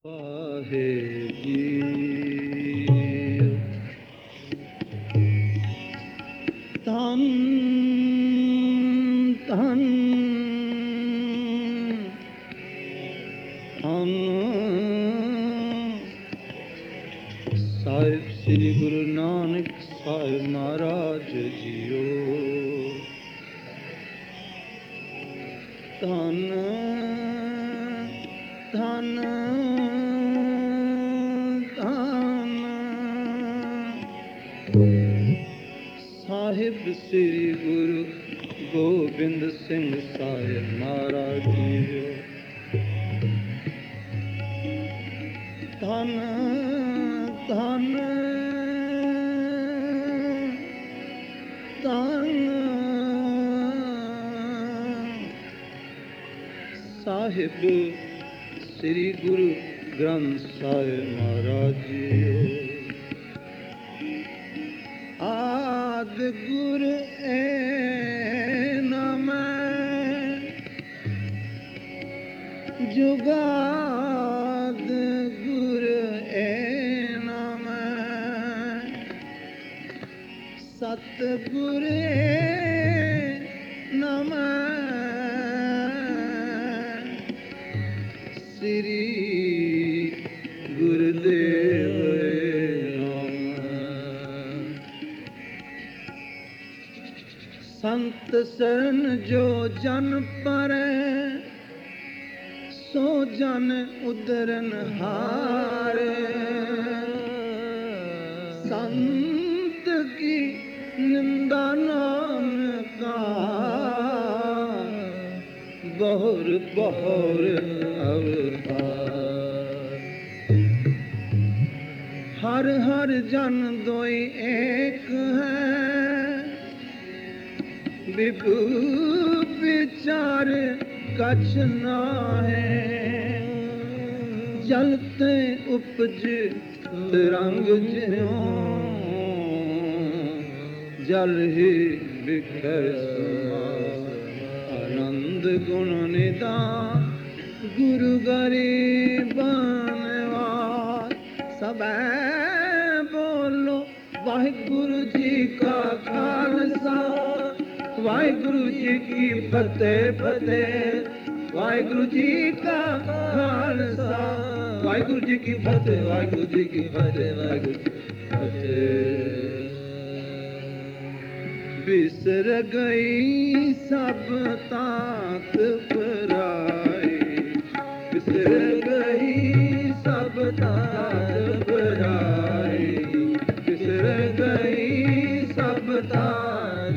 पाहे जी धन धन धन साहिब श्री गुरु नानक साहिब महाराज जियो धन धन धन साहिब श्री गुरु गोबिंद सिंह साहिब महाराज जियो धन धन धन साहिब श्री गुरु ग्रंथ साहिब महाराज जियो आद गुर ए नम जुगाद गुर ए नम सतगुर नम श्री गुरुदेव संत शरण जो जन पर सो जन उदरन हारे संत की निंदा नाम का बहुर बहुर अवतार हर हर जन दोई एक है विभु विचार कछ ना है जलते उपज रंग ज्यों जल ही बिखर आनंद गुण निदान गुरु गरीबनवार सब बोलो वाहिगुरु जी का खालसा वाहिगुरु जी की फतेह फतेह वाहिगुरु जी का खालसा वाहिगुरु जी की फतेह वाहिगुरु जी की फतेह वाहिगुरु जी की फतेह बिसर गई सब तात पराई बिसर गई सब तात पराई बिसर गई सब तात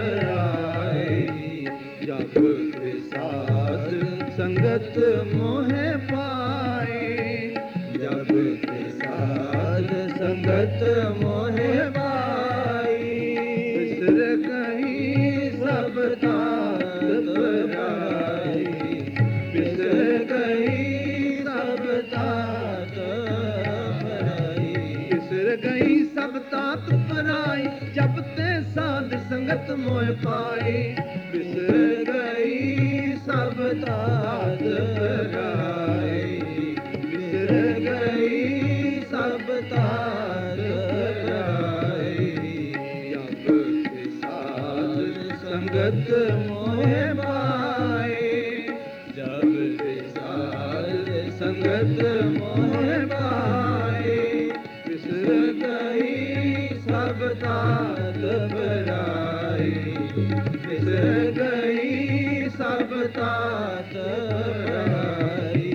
जब साध संगत मोह पाए जब साध संगत मोह पाए बिसर गई सब तात पराई बिसर गई सब तात पराई बिसर गई सब तात पराई जब ते साध संगत मोह पाए बिसर गई सब तात पराई बिसर गई सब तात पराई जब साध संगत मोह पाए जब साध संगत मोह पाए बिसर गई सब तात पराई बिसर गई सब तात पराई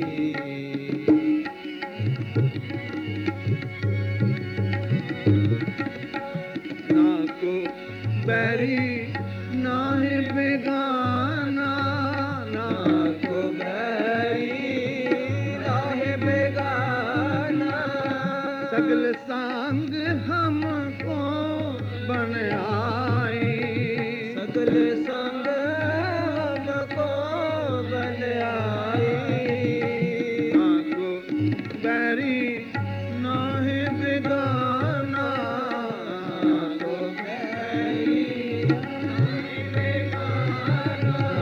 ना को बैरी ना है बेगाना ना को बैरी ना है बेगाना सगल संग हमको बन आए सगल संग हमको बन आए आको बैरी ना है बेगाना आको बैरी ना है बेगाना।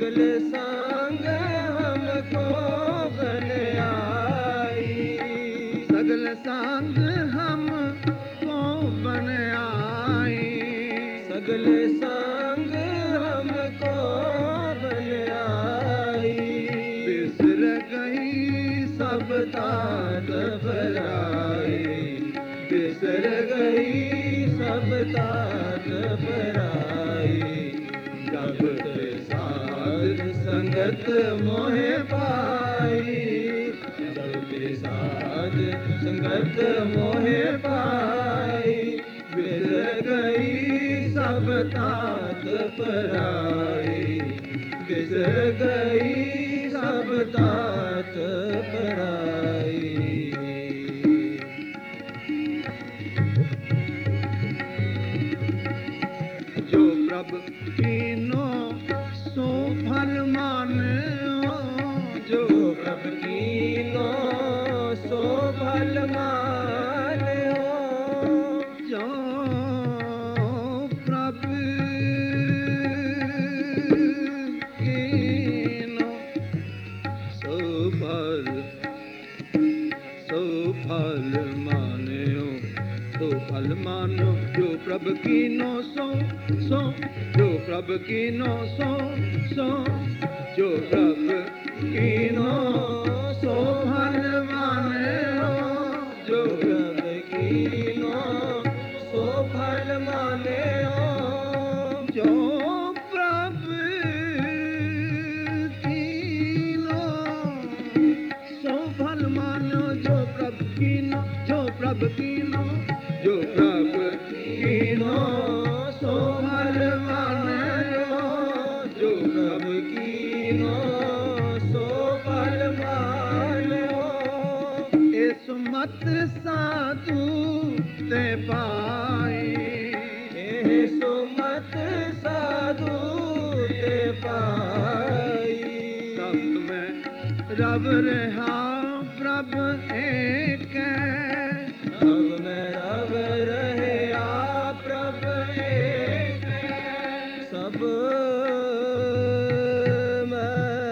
सगल संग हमको बन आई, सगल संग हमको बन आई, सगल संग हमको बन आई। बिसर गई सब तात पराई, बिसर गई सब तात पराई। जब ते साध संगत मोहे पाई, जब ते साध संगत मोहे पाई। बिसर गई सब तात पराई, बिसर गई सब तात पराई। जो प्रभ कीनो सो फल मान्यो, जो प्रभ कीनो सो फल मान्यो, जो प्रभ कीनो सो फल मान्यो, सो फल मानो। जो प्रभ कीनो सो जो प्रभ कीनो सो जो प्रभ कीनो सो फल मान्यो, जो प्रभ कीनो सो फल मान्यो, जो प्रभ कीनो सो फल मानो। जो प्रभ कीनो, जो प्रभ कीनो, जो प्रभ कीनो सो फल मानो, जो प्रभ कीनो सो फल मान्यो। इस मत साधु ते पाई, सुमत साधु ते पाई। सब में रब रहा प्रभ एक, सब में रब रहे आप प्रभ एक, सब में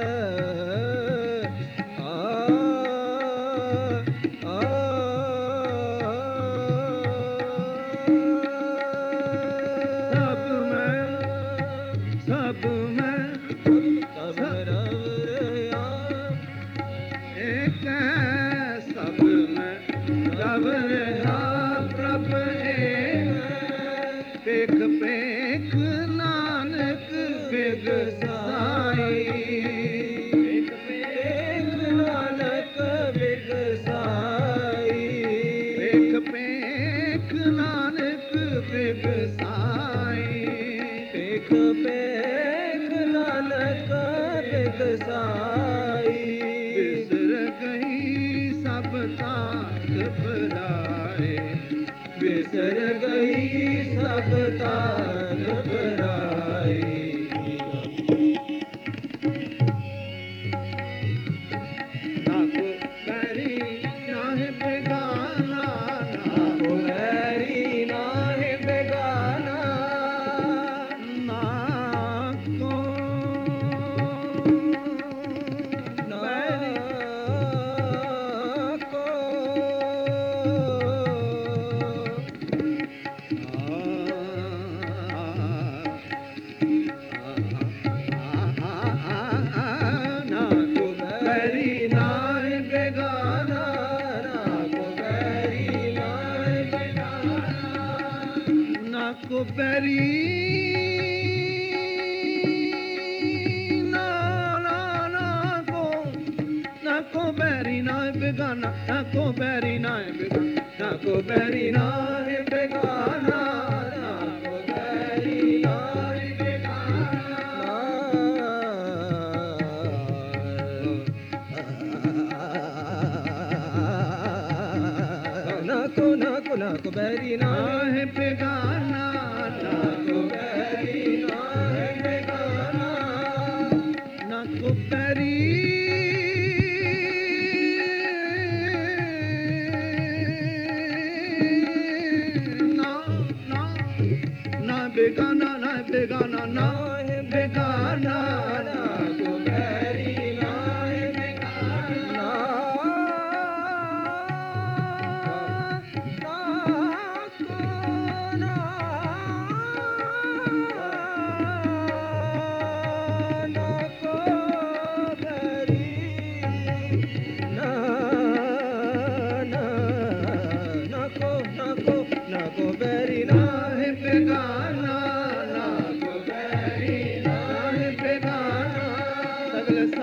सब में सब रब रहे आप एक, सब में रब रहा प्रभ एक। पेख पेख नानक बिग साई, पेख पेख नानक बिग साई। पेख पेख नानक बिग साई, पेख पेख नानक बिग साई। बिसर गई सब तात पराई, बिसर गई सब तात पराई। ना को बैरी ना है बेगाना, ना को बैरी ना है बेगाना, ना को बैरी को ना को बैरी ना है बेगाना, ना को बैरी ना है बेगाना, ना को बैरी ना को बैरी ना है बेगाना, ना को बैरी ना है बेगाना, ना को बैरी ना है बेगाना, ना को बैरी ना है बेगाना। ना को बैरी ना है बेगाना, ना को बैरी ना है बेगाना, ना को बैरी ना बेगाना, ना बेगाना, ना है बेगाना, ना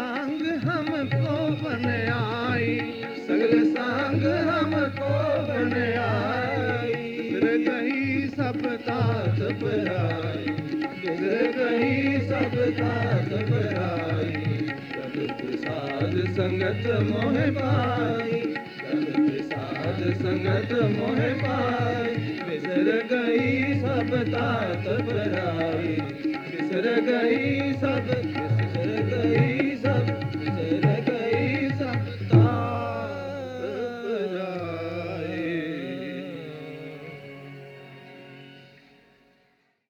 सांग हमको बन आई, सगल सांग हमको बन आई, बिसर गई सब तात पराई, बिसर गई सब तात पराई, जगत साध संगत मोह पाई, जगत साध संगत मोह पाई, बिसर गई सब तात पराई, बिसर गई सब